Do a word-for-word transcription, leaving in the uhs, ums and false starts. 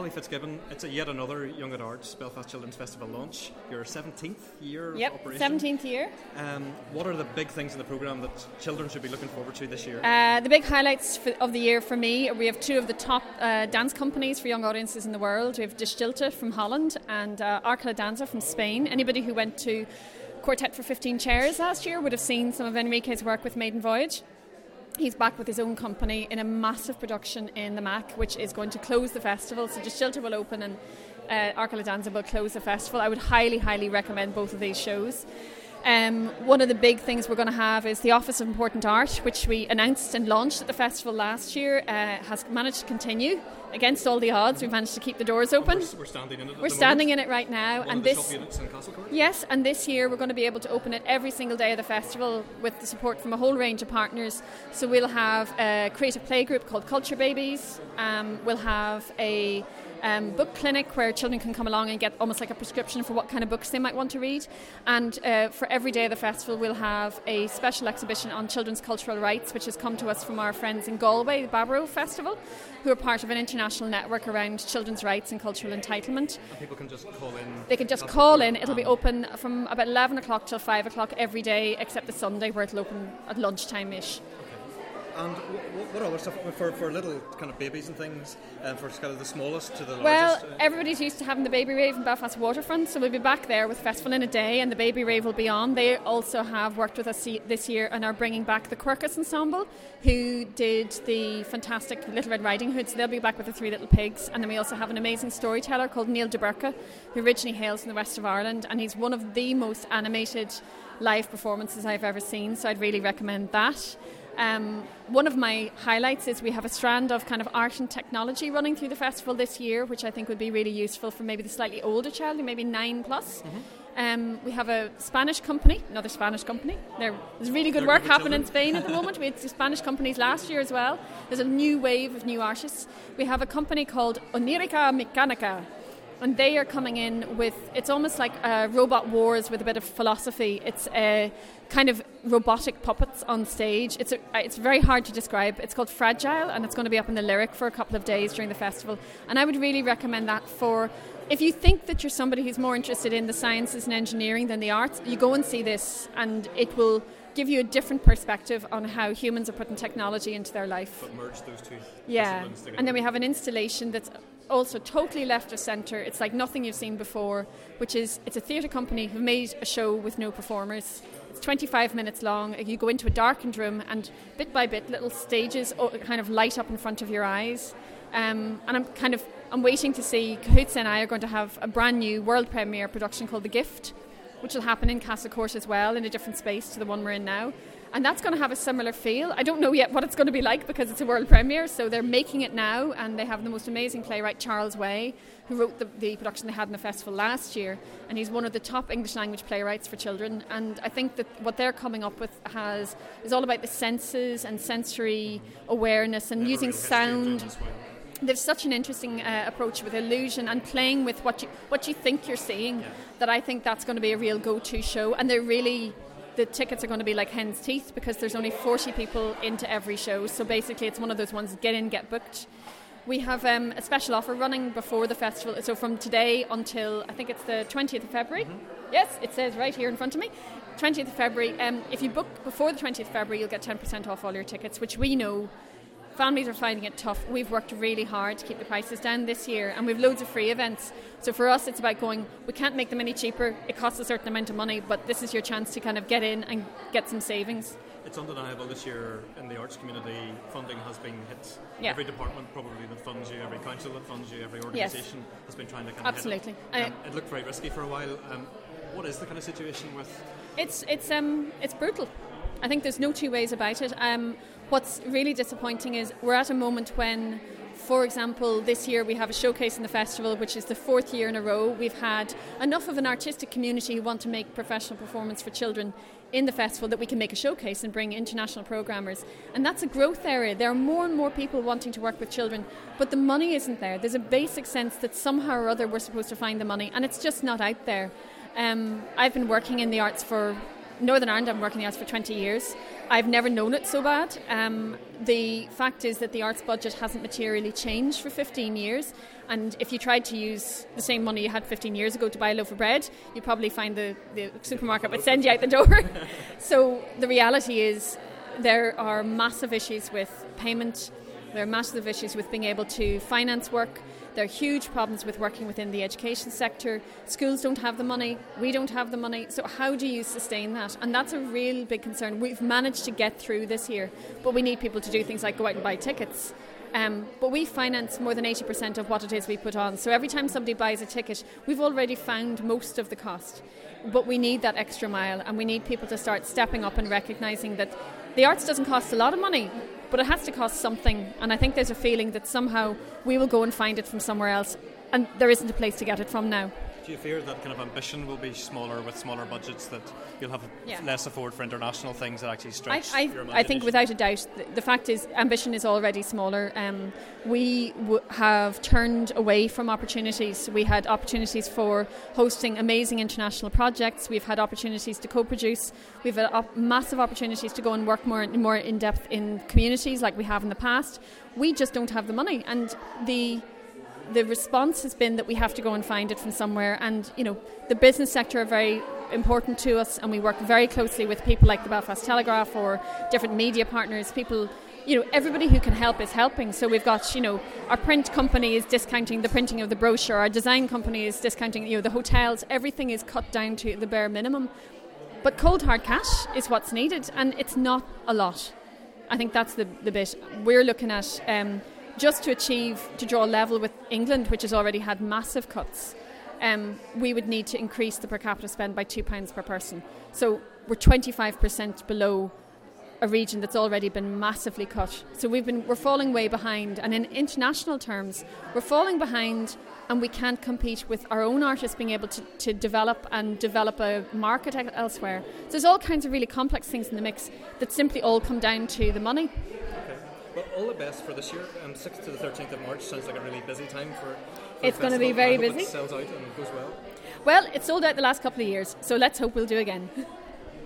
Ollie Fitzgibbon, it's a yet another Young at Arts Belfast Children's Festival launch. Your seventeenth year yep, of operation. seventeenth year. Um, what are the big things in the programme that children should be looking forward to this year? Uh, the big highlights for, of the year for me, we have two of the top uh, dance companies for young audiences in the world. We have Distilta from Holland and uh, Arca La Danza from Spain. Anybody who went to Quartet for fifteen Chairs last year would have seen some of Enrique's work with Maiden Voyage. He's back with his own company in a massive production in the M A C, which is going to close the festival. So Distilta will open and uh, Arca La Danza will close the festival. I would highly, highly recommend both of these shows. Um, one of the big things we're going to have is the Office of Important Art, which we announced and launched at the festival last year, uh, has managed to continue against all the odds. We've managed to keep the doors open. We're, we're standing in it. We're standing in it right now, One and of the this shop units in Castlecourt? Yes, and this year we're going to be able to open it every single day of the festival with the support from a whole range of partners. So we'll have a creative play group called Culture Babies. Um, we'll have a Um, book clinic where children can come along and get almost like a prescription for what kind of books they might want to read. And uh, for every day of the festival we'll have a special exhibition on children's cultural rights, which has come to us from our friends in Galway, the Barbaro Festival, who are part of an international network around children's rights and cultural entitlement. And people can just call in? They can just call in. It'll be open from about eleven o'clock till five o'clock every day except the Sunday, where it'll open at lunchtime-ish. And what, what other stuff for, for little kind of babies and things, uh, for kind of the smallest to the largest? Well, uh, everybody's used to having the baby rave in Belfast Waterfront, so we'll be back there with Festival in a Day, and the baby rave will be on. They also have worked with us this year and are bringing back the Quercus Ensemble, who did the fantastic Little Red Riding Hood, so they'll be back with the Three Little Pigs. And then we also have an amazing storyteller called Neil de Burke, who originally hails from the west of Ireland, and he's one of the most animated live performances I've ever seen, so I'd really recommend that. Um, one of my highlights is we have a strand of kind of art and technology running through the festival this year, which I think would be really useful for maybe the slightly older child, maybe nine plus. Mm-hmm. Um, we have a Spanish company, another Spanish company. There, there's really good They're work good happening in children. Spain at the moment. We had Spanish companies last year as well. There's a new wave of new artists. We have a company called Onirica Mechanica, and they are coming in with, it's almost like uh, Robot Wars with a bit of philosophy. It's a kind of robotic puppets on stage. It's a, it's very hard to describe. It's called Fragile, and it's going to be up in the Lyric for a couple of days during the festival. And I would really recommend that for, if you think that you're somebody who's more interested in the sciences and engineering than the arts, you go and see this, and it will give you a different perspective on how humans are putting technology into their life. But merge those two Yeah, disciplines together. and then we have an installation that's also totally left of centre. It's like nothing you've seen before, which is, it's a theatre company who made a show with no performers. It's twenty-five minutes long. You go into a darkened room, and bit by bit little stages kind of light up in front of your eyes. Um, and I'm kind of I'm waiting to see, Cahoots and I are going to have a brand new world premiere production called The Gift, which will happen in Castlecourt as well, in a different space to the one we're in now. And that's going to have a similar feel. I don't know yet what it's going to be like because it's a world premiere, so they're making it now, and they have the most amazing playwright, Charles Way, who wrote the, the production they had in the festival last year, and he's one of the top English language playwrights for children. And I think that what they're coming up with has is all about the senses and sensory awareness and Never using real history of sound. children's way. There's such an interesting uh, approach with illusion and playing with what you what you think you're seeing, Yeah. that I think that's going to be a real go-to show. And they're really, the tickets are going to be like hen's teeth because there's only forty people into every show. So basically it's one of those ones, get in, get booked. We have um, a special offer running before the festival. So from today until, I think it's the twentieth of February. Mm-hmm. Yes, it says right here in front of me. twentieth of February. Um, if you book before the twentieth of February, you'll get ten percent off all your tickets, which we know families are finding it tough. We've worked really hard to keep the prices down this year, and we've loads of free events. So for us, it's about going, we can't make them any cheaper. It costs a certain amount of money, but this is your chance to kind of get in and get some savings. It's undeniable this year in the arts community, funding has been hit. Yeah. Every department probably that funds you, every council that funds you, every organisation Yes. has been trying to kind of Absolutely. hit it. I- Um, it looked very risky for a while. Um, what is the kind of situation with... It's it's um it's brutal. I think there's no two ways about it. Um, what's really disappointing is we're at a moment when, for example, this year we have a showcase in the festival, which is the fourth year in a row. We've had enough of an artistic community who want to make professional performance for children in the festival that we can make a showcase and bring international programmers. And that's a growth area. There are more and more people wanting to work with children, but the money isn't there. There's a basic sense that somehow or other we're supposed to find the money, and it's just not out there. Um, I've been working in the arts for Northern Ireland, I've been working in the arts for twenty years. I've never known it so bad. Um, the fact is that the arts budget hasn't materially changed for fifteen years. And if you tried to use the same money you had fifteen years ago to buy a loaf of bread, you'd probably find the, the supermarket would send you out the door. So the reality is there are massive issues with payment. There are massive issues with being able to finance work. There are huge problems with working within the education sector. Schools don't have the money. We don't have the money. So how do you sustain that? And that's a real big concern. We've managed to get through this year, but we need people to do things like go out and buy tickets. Um, but we finance more than eighty percent of what it is we put on. So every time somebody buys a ticket, we've already found most of the cost. But we need that extra mile, and we need people to start stepping up and recognising that the arts doesn't cost a lot of money, but it has to cost something. And I think there's a feeling that somehow we will go and find it from somewhere else, and there isn't a place to get it from now. Do you fear that kind of ambition will be smaller with smaller budgets, that you'll have yeah. less afford for international things that actually stretch I, I, your imagination? I think without a doubt, the, the fact is ambition is already smaller. Um, we w- have turned away from opportunities. We had opportunities for hosting amazing international projects. We've had opportunities to co-produce. We've had op- massive opportunities to go and work more, more in depth in communities like we have in the past. We just don't have the money, and the The response has been that we have to go and find it from somewhere. And, you know, the business sector are very important to us, and we work very closely with people like the Belfast Telegraph or different media partners. People, you know, everybody who can help is helping. So we've got, you know, our print company is discounting the printing of the brochure. Our design company is discounting, you know, the hotels. Everything is cut down to the bare minimum. But cold hard cash is what's needed, and it's not a lot. I think that's the, the bit. We're looking at... Um, just to achieve, to draw level with England, which has already had massive cuts, um, we would need to increase the per capita spend by two pounds per person. So we're twenty-five percent below a region that's already been massively cut. So we've been, we're falling way behind. And in international terms, we're falling behind, and we can't compete with our own artists being able to, to develop and develop a market elsewhere. So there's all kinds of really complex things in the mix that simply all come down to the money. Well, all the best for this year. Um, sixth to the thirteenth of March sounds like a really busy time for, for It's going to be very I hope busy. It sells out and goes well. Well, it sold out the last couple of years, so let's hope we'll do again.